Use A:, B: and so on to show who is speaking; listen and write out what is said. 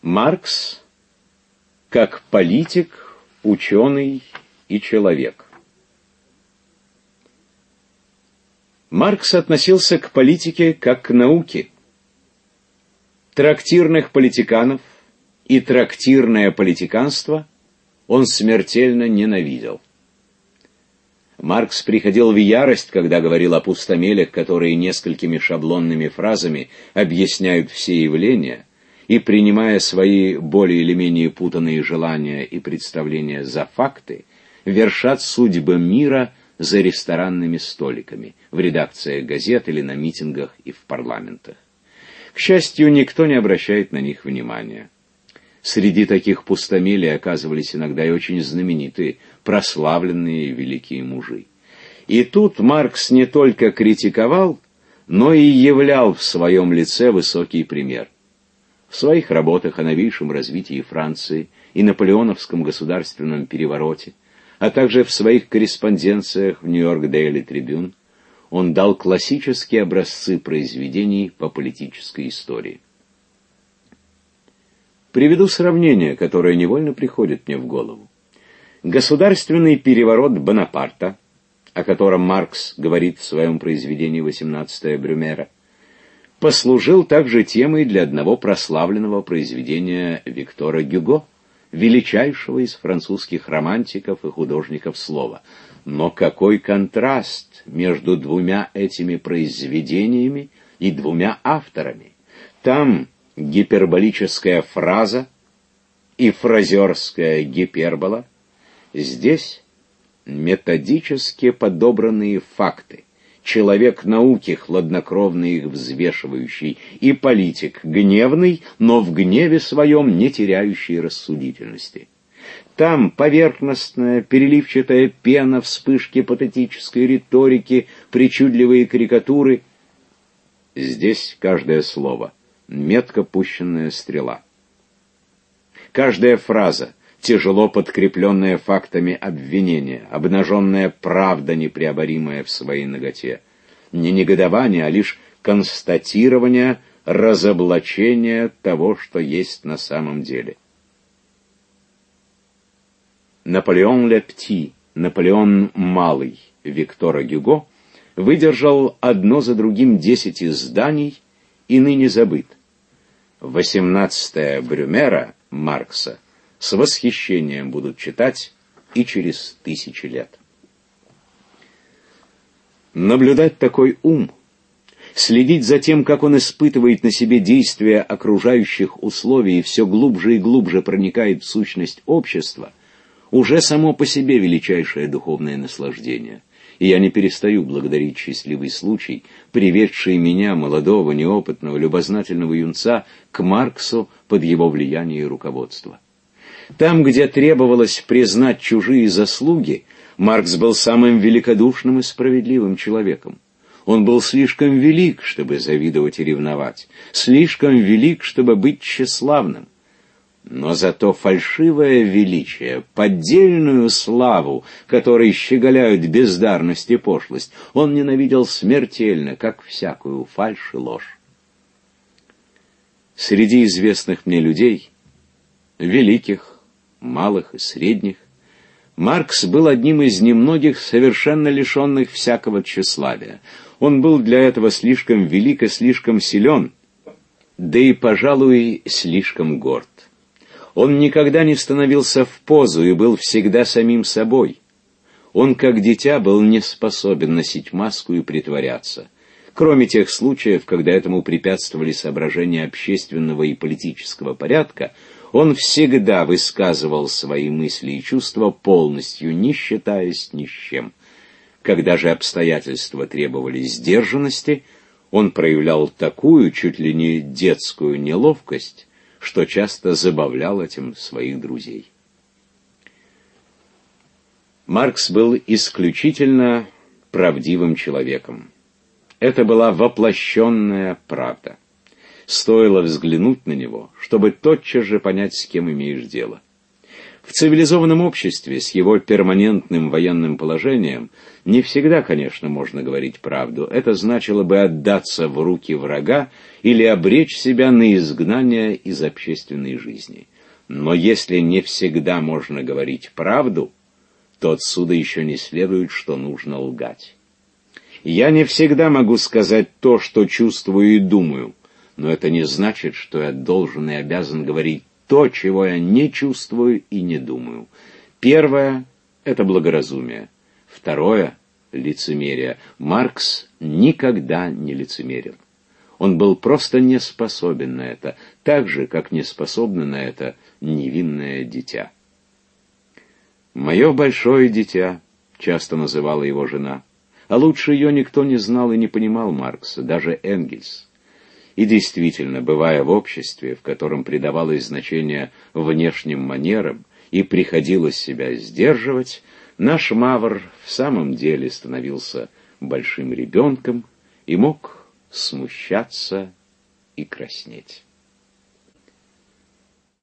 A: Маркс как политик, ученый и человек. Маркс относился к политике как к науке. Трактирных политиканов и трактирное политиканство он смертельно ненавидел. Маркс приходил в ярость, когда говорил о пустомелях, которые несколькими шаблонными фразами объясняют все явления, и, принимая свои более или менее путанные желания и представления за факты, вершат судьбы мира за ресторанными столиками, в редакциях газет или на митингах и в парламентах. К счастью, никто не обращает на них внимания. Среди таких пустомелей оказывались иногда и очень знаменитые, прославленные великие мужи. И тут Маркс не только критиковал, но и являл в своем лице высокий пример. В своих работах о новейшем развитии Франции и наполеоновском государственном перевороте, а также в своих корреспонденциях в Нью-Йорк Дейли Трибюн, он дал классические образцы произведений по политической истории. Приведу сравнение, которое невольно приходит мне в голову. Государственный переворот Бонапарта, о котором Маркс говорит в своем произведении «18 Брюмера», послужил также темой для одного прославленного произведения Виктора Гюго, величайшего из французских романтиков и художников слова. Но какой контраст между двумя этими произведениями и двумя авторами! Там гиперболическая фраза и фразерская гипербола, здесь методически подобранные факты, человек науки, хладнокровно их взвешивающий, и политик гневный, но в гневе своем не теряющий рассудительности. Там поверхностная, переливчатая пена, вспышки патетической риторики, причудливые карикатуры. Здесь каждое слово — метко пущенная стрела. Каждая фраза — тяжело подкрепленная фактами обвинения, обнаженная правда, непреоборимая в своей наготе. Не негодование, а лишь констатирование, разоблачение того, что есть на самом деле. Наполеон Ле Пти, Наполеон Малый Виктора Гюго выдержал одно за другим 10 изданий и ныне забыт. 18 Брюмера Маркса с восхищением будут читать и через 1000 лет. Наблюдать такой ум, следить за тем, как он испытывает на себе действия окружающих условий и все глубже и глубже проникает в сущность общества, уже само по себе величайшее духовное наслаждение. И я не перестаю благодарить счастливый случай, приведший меня, молодого, неопытного, любознательного юнца, к Марксу под его влияние и руководство. Там, где требовалось признать чужие заслуги, Маркс был самым великодушным и справедливым человеком. Он был слишком велик, чтобы завидовать и ревновать, слишком велик, чтобы быть тщеславным. Но зато фальшивое величие, поддельную славу, которой щеголяют бездарность и пошлость, он ненавидел смертельно, как всякую фальшь и ложь. Среди известных мне людей, великих, малых и средних, Маркс был одним из немногих совершенно лишенных всякого тщеславия. Он был для этого слишком велик и слишком силен, да и, пожалуй, слишком горд. Он никогда не становился в позу и был всегда самим собой. Он, как дитя, был не способен носить маску и притворяться. Кроме тех случаев, когда этому препятствовали соображения общественного и политического порядка, он всегда высказывал свои мысли и чувства полностью, не считаясь ни с чем. Когда же обстоятельства требовали сдержанности, он проявлял такую, чуть ли не детскую неловкость, что часто забавлял этим своих друзей. Маркс был исключительно правдивым человеком. Это была воплощенная правда. Стоило взглянуть на него, чтобы тотчас же понять, с кем имеешь дело. В цивилизованном обществе с его перманентным военным положением не всегда, конечно, можно говорить правду. Это значило бы отдаться в руки врага или обречь себя на изгнание из общественной жизни. Но если не всегда можно говорить правду, то отсюда еще не следует, что нужно лгать. Я не всегда могу сказать то, что чувствую и думаю, но это не значит, что я должен и обязан говорить то, чего я не чувствую и не думаю. Первое — это благоразумие. Второе — лицемерие. Маркс никогда не лицемерил. Он был просто не способен на это, так же, как не способно на это невинное дитя. «Мое большое дитя», — часто называла его жена, а лучше ее никто не знал и не понимал Маркса, даже Энгельс. И действительно, бывая в обществе, в котором придавалось значение внешним манерам и приходилось себя сдерживать, наш Мавр в самом деле становился большим ребенком и мог смущаться и краснеть.